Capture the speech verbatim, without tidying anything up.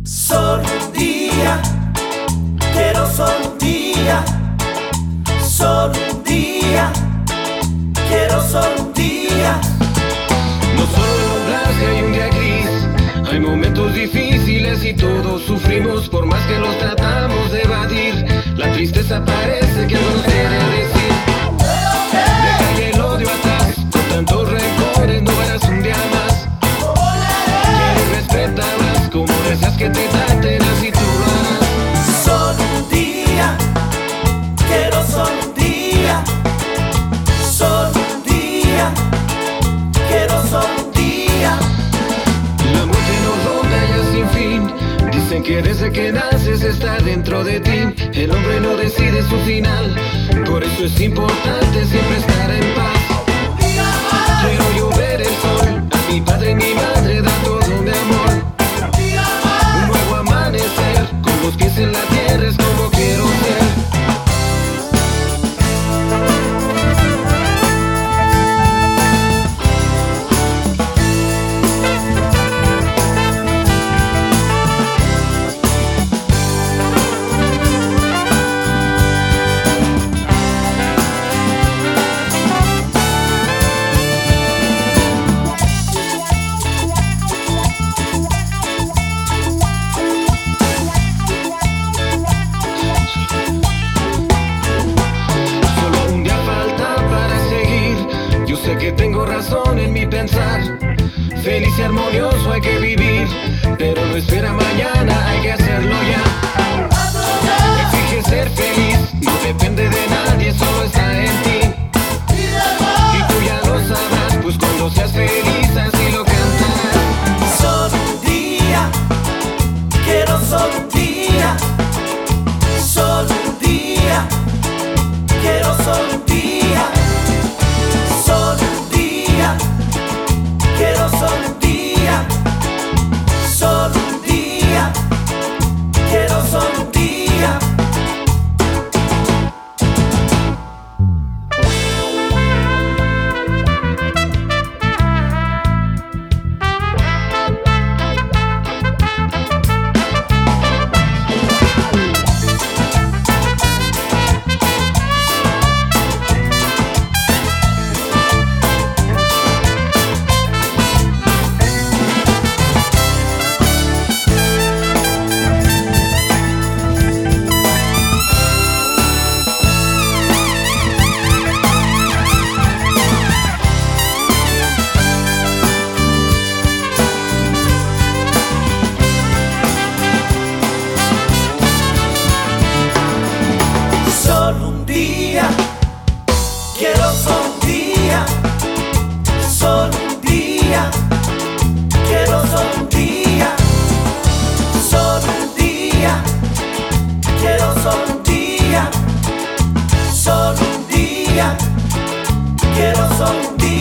Solo un día, quiero solo un día, solo un día, quiero solo un día. No solo nublarse hay un día gris, hay momentos difíciles y todos sufrimos por más que los tratamos de evadir. La tristeza parece que nos quiere decir: deja el odio atrás, con tantos rencores no verás un día más. Quiero y respeta más, como deseas que te traten así tú lo harás. Solo un día, quiero solo un día, solo un día, quiero solo un día. La muerte nos ronda ya sin fin. Dicen que desde que naces está dentro de ti. El hombre no decide su final, por eso es importante siempre estar en paz. Quiero yo ver el sol, a mi padre y mi madre dar todo mi amor. Un nuevo amanecer, con los pies en la tierra es como quiero ser. Sé que tengo razón en mi pensar, feliz y armonioso hay que vivir, pero no espera mañana, hay que hacerlo ya. Exige ser feliz, no depende de nadie, solo está en ti. Y tú ya lo sabrás, pues cuando seas feliz así lo cantarás. Solo un día, quiero solo un día, solo un día, quiero solo un día. Solo un día, quiero solo un día, solo un día, quiero solo un día. Solo un día, quiero solo un día, solo un día, quiero solo un día, solo un día, quiero solo un día, solo un día, quiero solo un día.